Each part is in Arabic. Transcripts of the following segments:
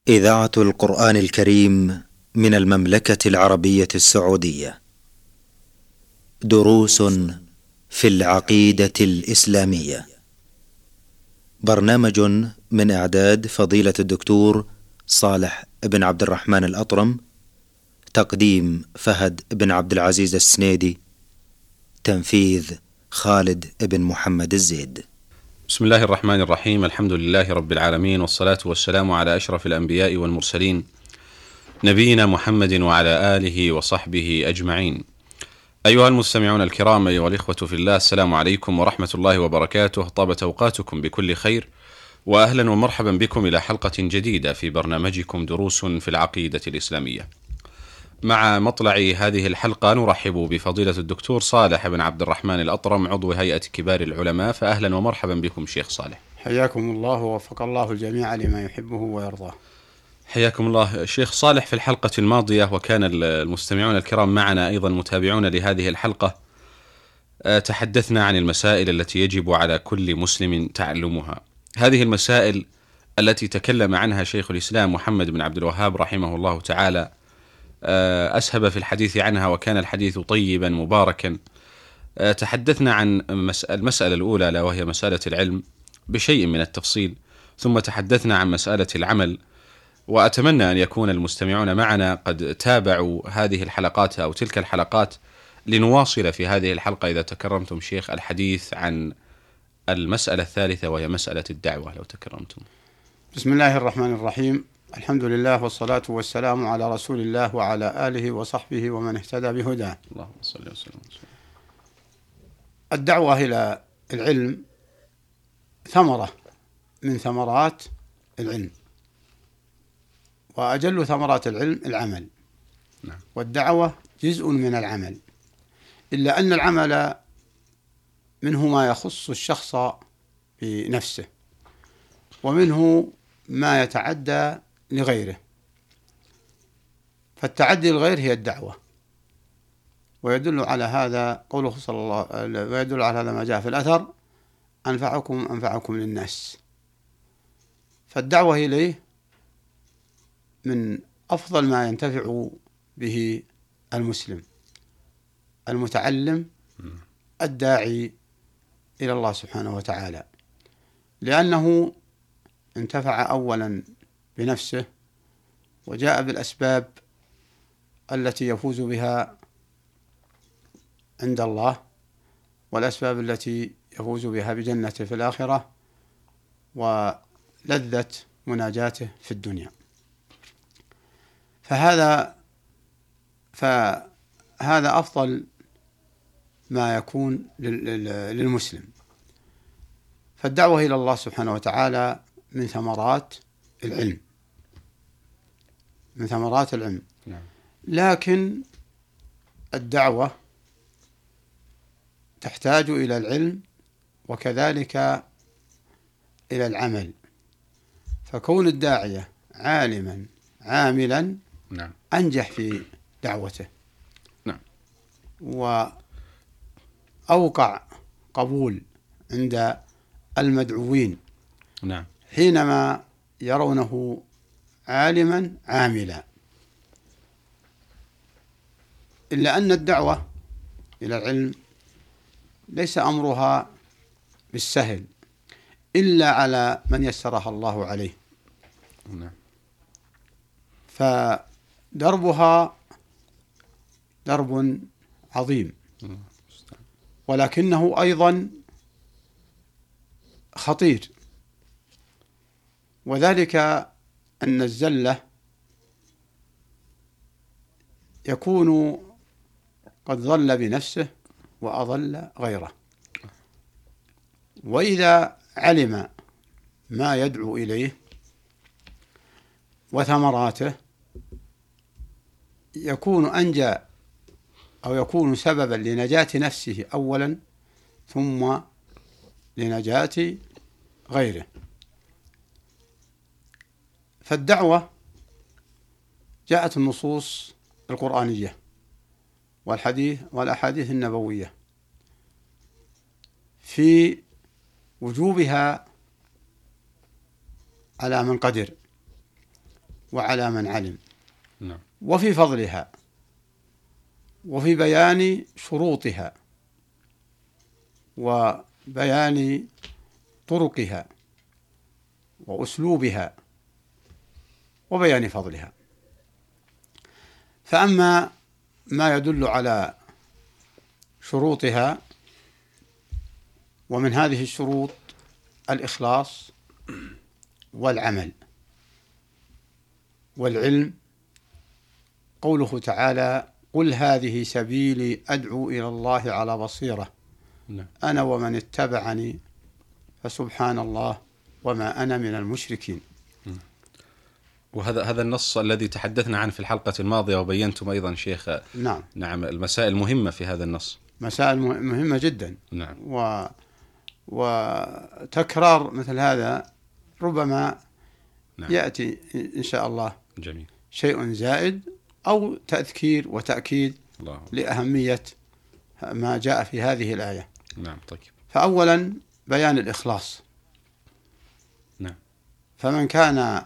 إذاعة القرآن الكريم من المملكة العربية السعودية. دروس في العقيدة الإسلامية. برنامج من إعداد فضيلة الدكتور صالح بن عبد الرحمن الأطرم. تقديم فهد بن عبد العزيز السنيدي. تنفيذ خالد بن محمد الزيد. بسم الله الرحمن الرحيم. الحمد لله رب العالمين، والصلاة والسلام على أشرف الأنبياء والمرسلين، نبينا محمد وعلى آله وصحبه أجمعين. أيها المستمعون الكرام، أيها الإخوة في الله، السلام عليكم ورحمة الله وبركاته. طابت أوقاتكم بكل خير، وأهلا ومرحبا بكم إلى حلقة جديدة في برنامجكم دروس في العقيدة الإسلامية. مع مطلع هذه الحلقة نرحب بفضيلة الدكتور صالح بن عبد الرحمن الأطرم، عضو هيئة كبار العلماء. فأهلا ومرحبا بكم شيخ صالح. حياكم الله ووفق الله الجميع لما يحبه ويرضاه. حياكم الله شيخ صالح. في الحلقة الماضية، وكان المستمعون الكرام معنا أيضا متابعون لهذه الحلقة، تحدثنا عن المسائل التي يجب على كل مسلم تعلمها. هذه المسائل التي تكلم عنها شيخ الإسلام محمد بن عبد الوهاب رحمه الله تعالى أسهب في الحديث عنها، وكان الحديث طيبا مباركا. تحدثنا عن المسألة الأولى، لا وهي مسألة العلم، بشيء من التفصيل، ثم تحدثنا عن مسألة العمل. وأتمنى أن يكون المستمعون معنا قد تابعوا هذه الحلقات أو تلك الحلقات، لنواصل في هذه الحلقة إذا تكرمتم شيخ الحديث عن المسألة الثالثة، وهي مسألة الدعوة، لو تكرمتم. بسم الله الرحمن الرحيم. الحمد لله والصلاة والسلام على رسول الله وعلى آله وصحبه ومن اهتدى بهداه. اللهم صل وسلم. الدعوة إلى العلم ثمرة من ثمرات العلم، وأجل ثمرات العلم العمل. والدعوة جزء من العمل، إلا أن العمل منه ما يخص الشخص بنفسه، ومنه ما يتعدى لغيره. فالتعدي للغير هي الدعوة، ويدل على هذا قوله صلى الله عليه وسلم، ويدل على هذا ما جاء في الأثر: أنفعكم للناس. فالدعوة إليه من أفضل ما ينتفع به المسلم المتعلم الداعي إلى الله سبحانه وتعالى، لأنه انتفع أولا بنفسه، وجاء بالأسباب التي يفوز بها عند الله، والأسباب التي يفوز بها بجنته في الآخرة، ولذة مناجاته في الدنيا. فهذا أفضل ما يكون للمسلم. فالدعوة إلى الله سبحانه وتعالى من ثمرات العلم، من ثمرات العلم. لكن الدعوة تحتاج إلى العلم، وكذلك إلى العمل. فكون الداعية عالما عاملا أنجح في دعوته، وأوقع قبول عند المدعوين حينما يرونه عالما عاملا. إلا أن الدعوة إلى العلم ليس أمرها بالسهل إلا على من يسرها الله عليه. فدربها درب عظيم، ولكنه أيضا خطير، وذلك أن الزلة يكون قد ضل بنفسه وأضل غيره. وإذا علم ما يدعو إليه وثمراته، يكون أنجى أو يكون سببا لنجاة نفسه أولا، ثم لنجاة غيره. فالدعوة جاءت النصوص القرآنية والأحاديث النبوية في وجوبها على من قدر، وعلى من علم، نعم. وفي فضلها، وفي بيان شروطها، وبيان طرقها، وأسلوبها، وبيان فضلها. فأما ما يدل على شروطها، ومن هذه الشروط الإخلاص والعمل والعلم. قوله تعالى: قل هذه سبيلي أدعو إلى الله على بصيرة أنا ومن اتبعني فسبحان الله وما أنا من المشركين. وهذا النص الذي تحدثنا عنه في الحلقة الماضية، وبينتم أيضا شيخ نعم المسائل المهمة في هذا النص، مسائل مهمة جدا. نعم. وتكرار مثل هذا ربما نعم. يأتي إن شاء الله جميل. شيء زائد أو تذكير وتأكيد الله. لأهمية ما جاء في هذه الآية. نعم. طيب. فأولا بيان الإخلاص. نعم. فمن كان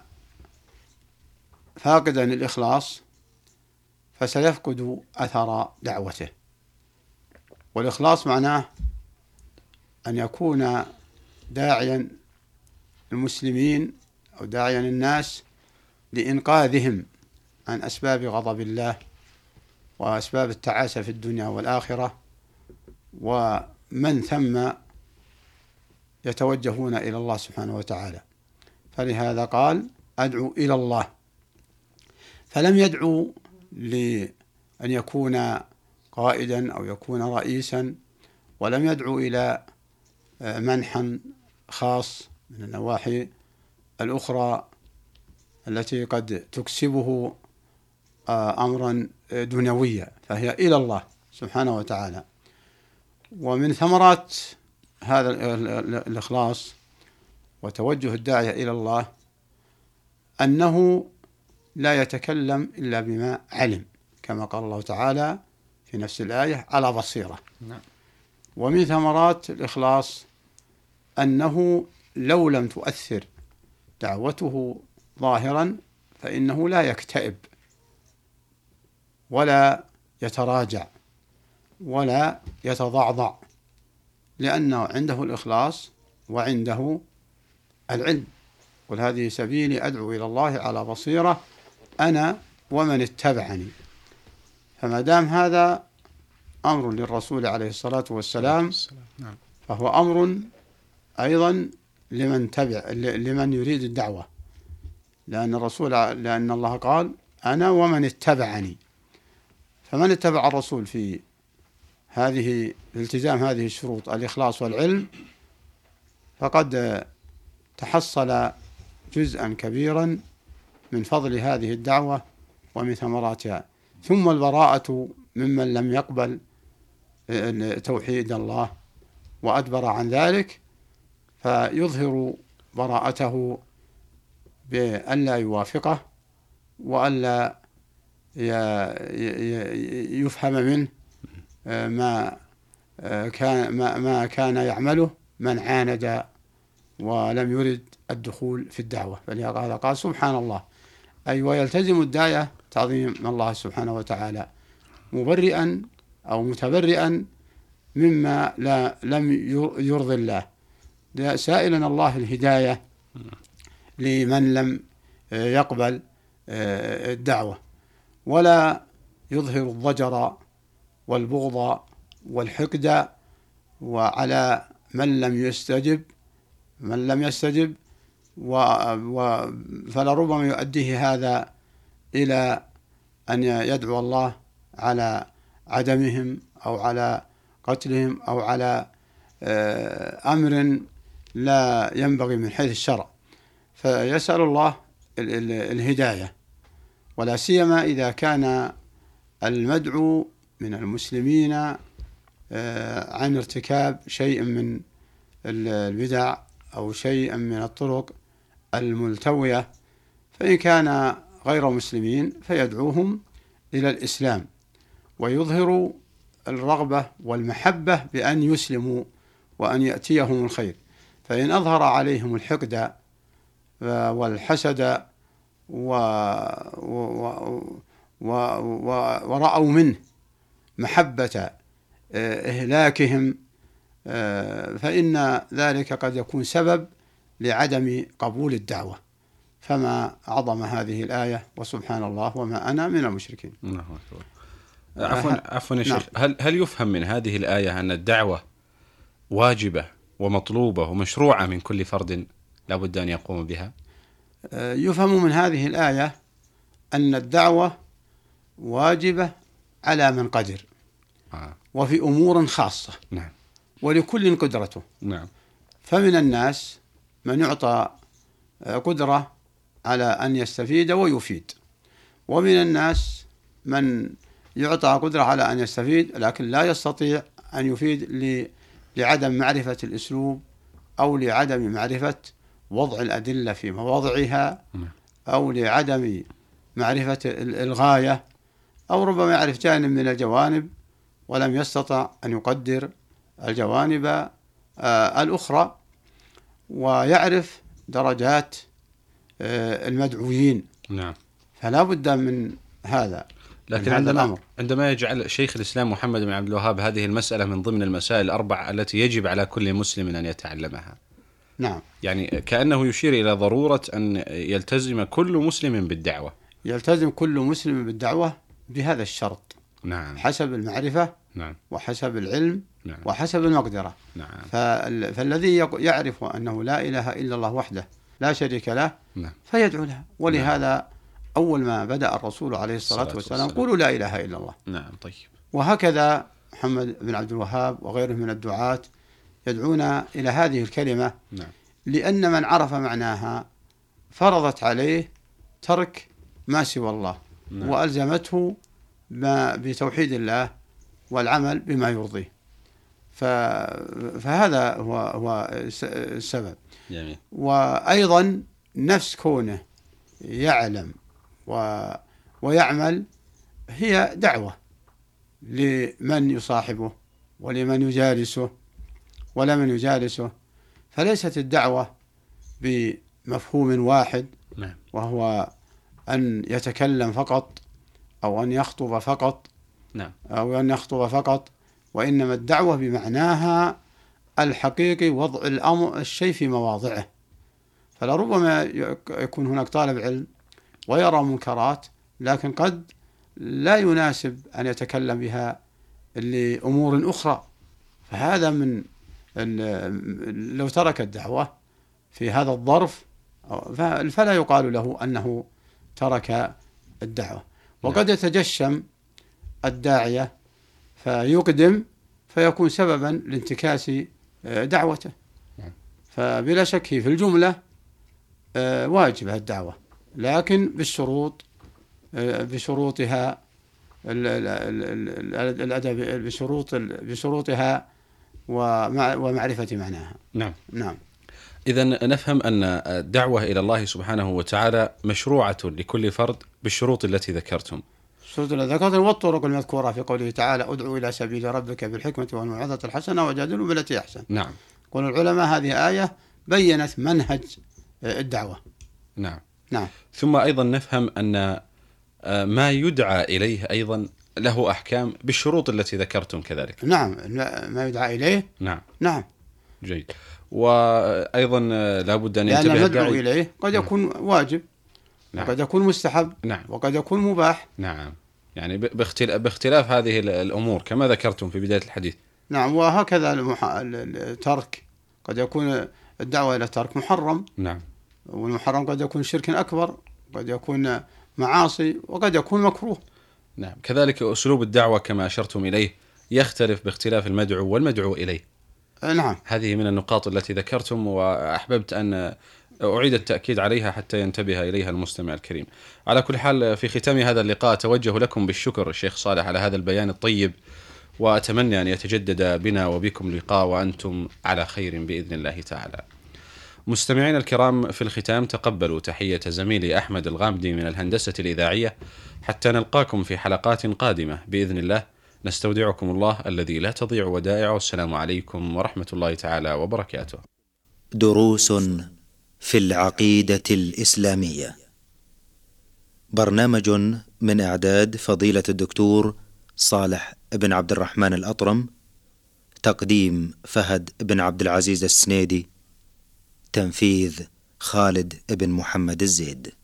فاقدا الإخلاص فسيفقد أثر دعوته. والإخلاص معناه أن يكون داعيا المسلمين أو داعيا الناس لإنقاذهم عن أسباب غضب الله وأسباب التعاسة في الدنيا والآخرة، ومن ثم يتوجهون إلى الله سبحانه وتعالى. فلهذا قال: أدعو إلى الله. فلم يدعو لأن يكون قائدا أو يكون رئيسا، ولم يدعو إلى منحا خاص من النواحي الأخرى التي قد تكسبه أمرا دنيويا، فهي إلى الله سبحانه وتعالى. ومن ثمرات هذا الإخلاص وتوجه الداعية إلى الله أنه لا يتكلم إلا بما علم، كما قال الله تعالى في نفس الآية: على بصيرة. نعم. ومن ثمرات الإخلاص أنه لو لم تؤثر دعوته ظاهرا فإنه لا يكتئب ولا يتراجع ولا يتضعضع، لأنه عنده الإخلاص وعنده العلم. قل هذه سبيلي أدعو إلى الله على بصيرة أنا ومن اتبعني. فما دام هذا أمر للرسول عليه الصلاة والسلام فهو أمر أيضا لمن يريد الدعوة، لأن الله قال: أنا ومن اتبعني. فمن اتبع الرسول في التزام هذه الشروط الإخلاص والعلم فقد تحصل جزءا كبيرا من فضل هذه الدعوة ومن ثمراتها. ثم البراءة ممن لم يقبل توحيد الله وأدبر عن ذلك، فيظهر براءته بأن لا يوافقه وألا يفهم منه ما كان يعمله من عاند ولم يرد الدخول في الدعوة. فلهذا قال: سبحان الله، أي ويلتزم الداعية تعظيم الله سبحانه وتعالى مبرئا أو متبرئا مما لم يرضي الله، سائلا الله الهداية لمن لم يقبل الدعوة، ولا يظهر الضجر والبغض والحقد وعلى من لم يستجب فلربما يؤديه هذا إلى أن يدعو الله على عدمهم أو على قتلهم أو على أمر لا ينبغي من حيث الشرع. فيسأل الله الهداية، ولا سيما إذا كان المدعو من المسلمين عن ارتكاب شيء من البدع أو شيء من الطرق الملتوية، فإن كان غير مسلمين فيدعوهم إلى الإسلام ويظهر الرغبة والمحبة بأن يسلموا وأن يأتيهم الخير. فإن أظهر عليهم الحقد والحسد ورأوا منه محبة إهلاكهم، فإن ذلك قد يكون سبب لعدم قبول الدعوة. فما أعظم هذه الآية، وسبحان الله وما أنا من المشركين. عفوا يا شيخ، هل يفهم من هذه الآية أن الدعوة واجبة ومطلوبة ومشروعة من كل فرد لا بد أن يقوم بها؟ يفهم من هذه الآية أن الدعوة واجبة على من قدر، وفي أمور خاصة. نعم. ولكل قدرته. نعم. فمن الناس من يعطى قدرة على أن يستفيد ويفيد، ومن الناس من يعطى قدرة على أن يستفيد لكن لا يستطيع أن يفيد لعدم معرفة الأسلوب، أو لعدم معرفة وضع الأدلة في مواضعها، أو لعدم معرفة الغاية، أو ربما يعرف جانب من الجوانب ولم يستطع أن يقدر الجوانب الأخرى، ويعرف درجات المدعوين. نعم. فلا بد من هذا. لكن عندما يجعل شيخ الإسلام محمد بن عبد الوهاب هذه المسألة من ضمن المسائل الأربع التي يجب على كل مسلم أن يتعلمها، نعم، يعني كأنه يشير إلى ضرورة أن يلتزم كل مسلم بالدعوة. يلتزم كل مسلم بالدعوة بهذا الشرط. نعم. حسب المعرفة. نعم. وحسب العلم. نعم. وحسب المقدرة. نعم. فالذي يعرف أنه لا إله إلا الله وحده لا شريك له. نعم. فيدعو لها. ولهذا أول ما بدأ الرسول عليه الصلاة والسلام قولوا لا إله إلا الله. نعم. طيب. وهكذا محمد بن عبد الوهاب وغيره من الدعاة يدعون إلى هذه الكلمة. نعم. لأن من عرف معناها فرضت عليه ترك ما سوى الله. نعم. وألزمته بتوحيد الله والعمل بما يرضيه. فهذا هو السبب. جميل. وأيضا نفس كونه يعلم ويعمل هي دعوة لمن يصاحبه ولمن يجالسه ولمن يجالسه، فليست الدعوة بمفهوم واحد. نعم. وهو أن يتكلم فقط أو أن يخطب فقط. نعم. أو أن يخطب فقط، وإنما الدعوة بمعناها الحقيقي وضع الشيء في مواضعه. فلربما يكون هناك طالب علم ويرى منكرات لكن قد لا يناسب أن يتكلم بها لأمور أخرى، فهذا من لو ترك الدعوة في هذا الظرف فلا يقال له أنه ترك الدعوة. وقد يتجشم الداعية فيقدم فيكون سببا لانتكاس دعوته. فبلا شك في الجملة واجبة الدعوة، لكن بشروطها الأدب، بشروطها ومعرفة معناها. نعم. نعم. إذن نفهم أن الدعوة إلى الله سبحانه وتعالى مشروعة لكل فرد بالشروط التي ذكرتم. الشروط التي ذكرتم والطرق المذكورة في قوله تعالى ادعو إلى سبيل ربك بالحكمة والموعظة الحسنة وجادلوا بالتي أحسن. نعم. قول العلماء هذه آية بيّنت منهج الدعوة. نعم. نعم. ثم أيضا نفهم أن ما يدعى إليه أيضا له أحكام بالشروط التي ذكرتم كذلك. نعم. ما يدعى إليه. نعم. نعم. جيد. وأيضا لابد أن ينتبه لأن المدعو إليه قد يكون واجب. نعم. وقد يكون مستحب. نعم. وقد يكون مباح. نعم. يعني باختلاف هذه الأمور كما ذكرتم في بداية الحديث. نعم. وهكذا الترك قد يكون الدعوة إلى الترك محرم. نعم. والمحرم قد يكون شرك أكبر، قد يكون معاصي، وقد يكون مكروه. نعم. كذلك أسلوب الدعوة كما أشرتم إليه يختلف باختلاف المدعو والمدعو إليه. نعم. هذه من النقاط التي ذكرتم وأحببت أن أعيد التأكيد عليها حتى ينتبه إليها المستمع الكريم. على كل حال في ختام هذا اللقاء أتوجه لكم بالشكر الشيخ صالح على هذا البيان الطيب، وأتمنى أن يتجدد بنا وبكم لقاء وأنتم على خير بإذن الله تعالى. مستمعين الكرام، في الختام تقبلوا تحية زميلي أحمد الغامدي من الهندسة الإذاعية، حتى نلقاكم في حلقات قادمة بإذن الله. نستودعكم الله الذي لا تضيع ودائعه. والسلام عليكم ورحمة الله تعالى وبركاته. دروس في العقيدة الإسلامية. برنامج من إعداد فضيلة الدكتور صالح بن عبد الرحمن الأطرم. تقديم فهد بن عبد العزيز السنيدي. تنفيذ خالد بن محمد الزيد.